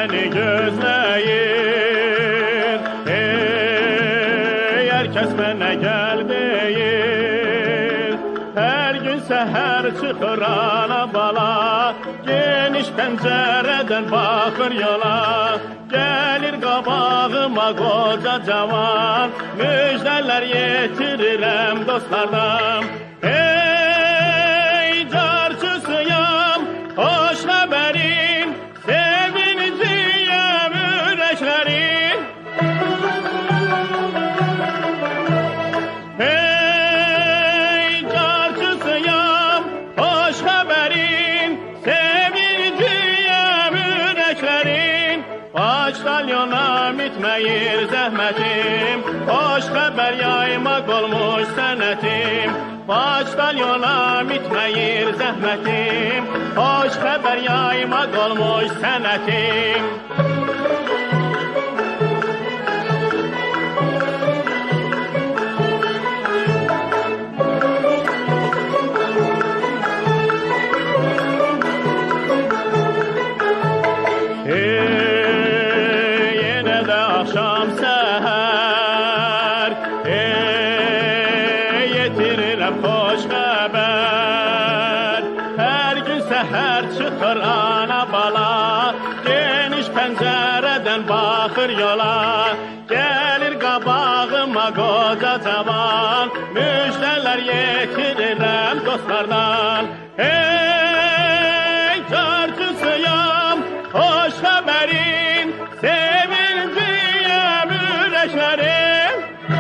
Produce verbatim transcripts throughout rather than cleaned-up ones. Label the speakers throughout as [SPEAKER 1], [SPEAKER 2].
[SPEAKER 1] beni gözleyir. Ey herkes bana gel deyir. Her gün seher çıkır ana bala, geniş pencereden bakır yola. Gelir qabağıma koca cavan, müjdeler yetirirem dostlardan. Ey carçısıyam, hoş haberin, sevinciyem yüreklerin. Ey carçısıyam, hoş haberin, sevinciyem yüreklerin. Baştalyonam itmeyir zəhmətim, hoş haber yaymak olmuş senetim. Baştalyonam itmeyir zəhmətim, hoş haber yaymak olmuş senetim. Akşam seher, ey yetirirem hoş haber. Her gün seher çıkır ana bala, geniş pencereden bakır yola. Gelir qabağıma koca cavan, müjdeler yetirirem dostlardan. Ey carçısıyam, hoş haberin, sevinciyem yüreklerin.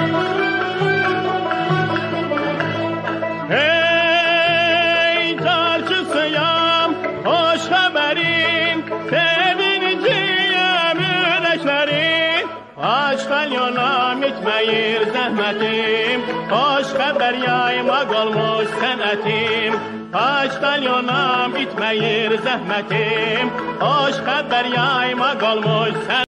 [SPEAKER 1] Ey carçısıyam, hoş haberin, sevinciyem yüreklerin. Baştalyonam itmeyir zəhmətim, hoş haber yaymak olmuş senetim. Baştalyonam itmeyir zəhmətim, hoş haber yaymak olmuş senetim.